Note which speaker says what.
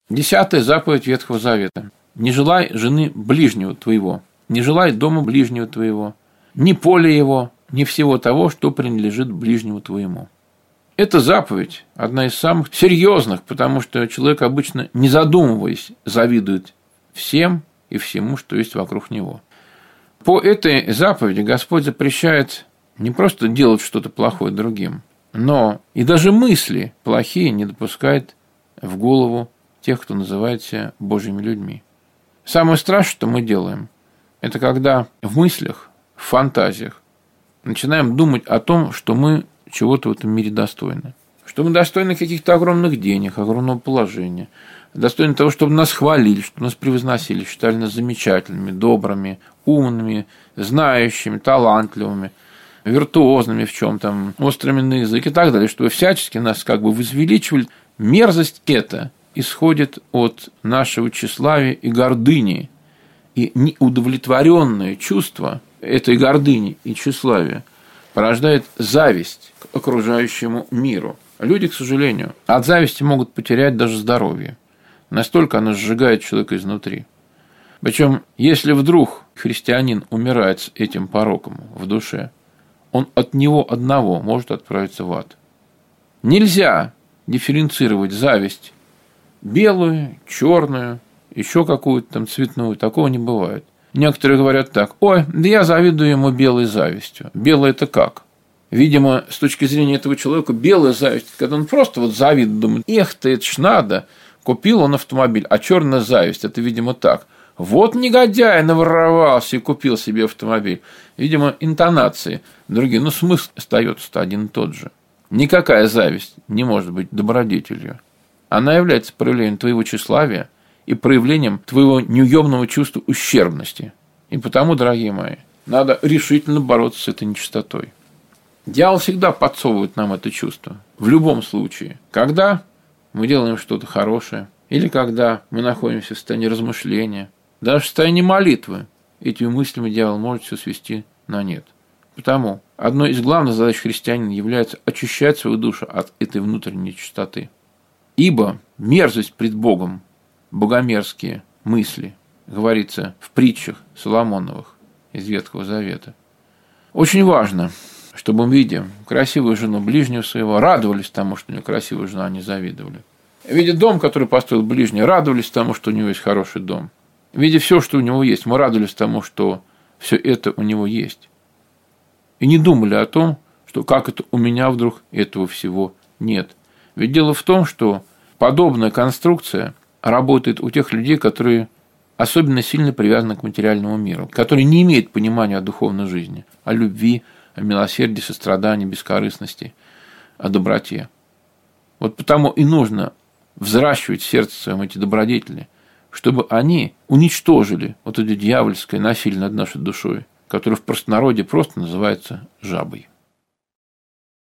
Speaker 1: 10-я заповедь Ветхого Завета. Не желай жены ближнего твоего, не желай дома ближнего твоего, ни поля его, ни всего того, что принадлежит ближнему твоему. Эта заповедь одна из самых серьезных, потому что человек обычно, не задумываясь, завидует всем и всему, что есть вокруг него. По этой заповеди Господь запрещает не просто делать что-то плохое другим, но и даже мысли плохие не допускает в голову тех, кто называет себя Божьими людьми. Самое страшное, что мы делаем, это когда в мыслях, в фантазиях начинаем думать о том, что мы чего-то в этом мире достойны. Что мы достойны каких-то огромных денег, огромного положения, достойны того, чтобы нас хвалили, чтобы нас превозносили, считали нас замечательными, добрыми, умными, знающими, талантливыми, виртуозными в чем-то, острыми на язык и так далее, чтобы всячески нас как бы возвеличивали. Мерзость эта исходит от нашего тщеславия и гордыни, и неудовлетворенное чувство этой гордыни и тщеславия порождает зависть к окружающему миру. Люди, к сожалению, от зависти могут потерять даже здоровье. Настолько оно сжигает человека изнутри. Причем, если вдруг христианин умирает с этим пороком в душе, он от него одного может отправиться в ад. Нельзя дифференцировать зависть белую, черную, еще какую-то там цветную. Такого не бывает. Некоторые говорят так: ой, да я завидую ему белой завистью. Белое – это как? Видимо, с точки зрения этого человека, белая зависть, когда он просто вот завидует, думает: эх ты, это ж надо, купил он автомобиль, а черная зависть – это, видимо, так. Вот негодяй наворовался и купил себе автомобиль. Видимо, интонации другие, но смысл остается один и тот же. Никакая зависть не может быть добродетелью. Она является проявлением твоего тщеславия и проявлением твоего неуемного чувства ущербности. И потому, дорогие мои, надо решительно бороться с этой нечистотой. Дьявол всегда подсовывает нам это чувство. В любом случае. Когда мы делаем что-то хорошее, или когда мы находимся в состоянии размышления, даже в состоянии молитвы, этими мыслями дьявол может все свести на нет. Потому одной из главных задач христианина является очищать свою душу от этой внутренней чистоты. Ибо мерзость пред Богом, богомерзкие мысли, говорится в притчах Соломоновых из Ветхого Завета. Очень важно, чтобы мы, видя красивую жену ближнего своего, радовались тому, что у него красивая жена, а не завидовали. Видя дом, который построил ближний, радовались тому, что у него есть хороший дом. Видя все, что у него есть, мы радовались тому, что все это у него есть. И не думали о том, что как это у меня вдруг этого всего нет. Ведь дело в том, что подобная конструкция работает у тех людей, которые особенно сильно привязаны к материальному миру, которые не имеют понимания о духовной жизни, о любви, о милосердии, сострадании, бескорыстности, о доброте. Вот потому и нужно взращивать в сердце своем эти добродетели, чтобы они уничтожили вот это дьявольское насилие над нашей душой, которое в простонародье просто называется жабой.